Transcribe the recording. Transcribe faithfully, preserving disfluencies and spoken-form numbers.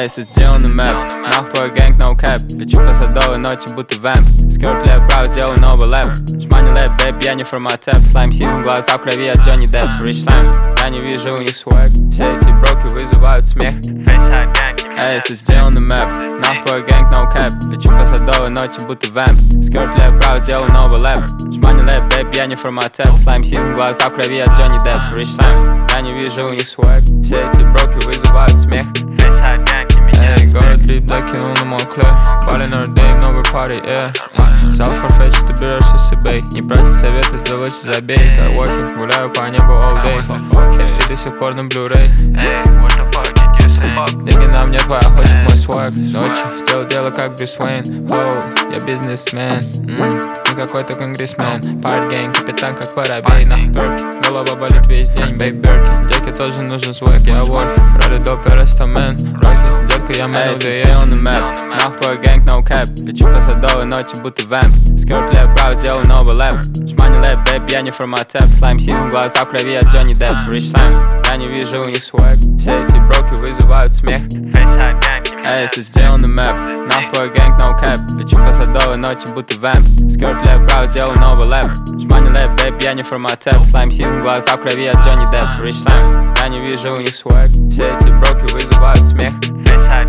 Эй, сделан на мэп, нахуй твой гэнг, no cap. Лечу по садовой ночи, будто вэмп. Скорт леп, право, сделай новый лэп. Шмани лэп, бэйб, я не from my tap. Слайм сизон, глаза в крови от Джонни Депп. Rich слайм, я не вижу у них свэг. Все эти броки вызывают смех. Эй, сделан на мэп, нахуй твой гэнг, no cap. Лечу по садовой ночи, будто вэмп. Скорт леп, право, сделай новый лэп. Шмани лэп, бэйб, я не from my tap. Слайм сизон, глаза в крови от Джонни Депп. Rich слайм, я не вижу у них свэг. Все эти броки вызывают смех. Эй, город лип, докинул на Монклер. Балин ордейн, новый парty, yeah. Взял форфетч, ты берешься с eBay. Не просит совета, ты лучше забей. Skywalker, гуляю по небу all day. Ты до сих пор на Blu-ray. Деньги на мне, твоя хочет мой сваг. Ночью сделал дело как Брюс Уэйн. Оу, я бизнесмен, mm, не какой-то конгрессмен. Парт гэнг, капитан как Воробей. На перке, голова болит весь день, бейб Берки. Детке тоже нужен свэг, я ворк. Роли до перестамен, роки. Детка, я мэн, уже я on the map. Нахуй твой гэнг, no cap. Лечу по садовой ночи, будто вэмп. Скорт леп, право, сделай новый лэп. Шмани лэп, бэйб, я не from my tap. Слайм сизон, глаза в крови от Джонни Депп. Rich слайм, я не вижу у них свэг. Все эти броки вызывают смех. Эй, сделан на мэп, нахуй твой гэнг, no cap. Лечу по садовой ночи, будто вэмп. Скорт леп, право, сделай новый лэп. Шмани лэп, бэйб, я не from my tap. Слайм сизон, глаза в крови от Джонни Депп. Rich слайм, я не вижу у них свэг. Все эти броки вызывают смех.